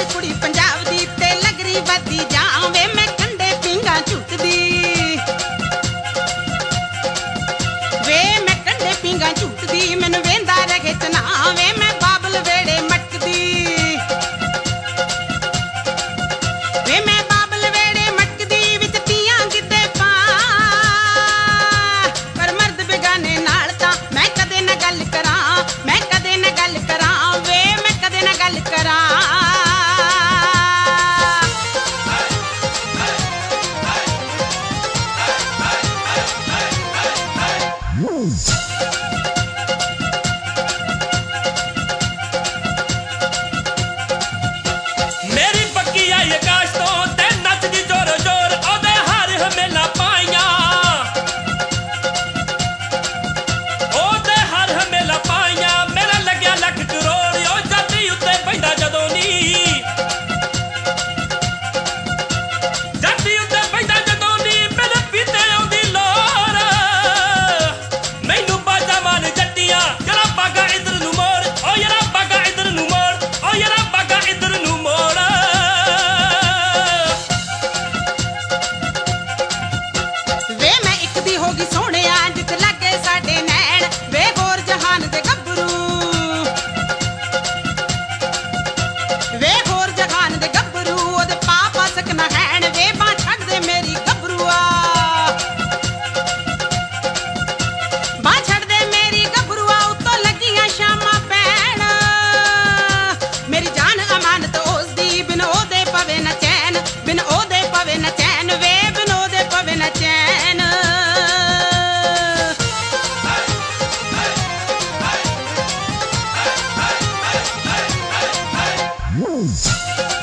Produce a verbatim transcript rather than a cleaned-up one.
नाल कुड़ी पंजाब दी ते लगरी बदी जावे मैं कंडे पिंगा झूटदी वे मैं कंडे पिंगा झूटदी मैनू वेंदा रहे चनावे मैं बाबल वेड़े मटकदी वे मैं बाबल वेड़े मटकदी विच तियां गिद्दे पा पर मर्द बेगाने नाल तां मैं कदे ना गल करां मैं कदे ना गल करां वे मैं कदे ना गल करां Woo!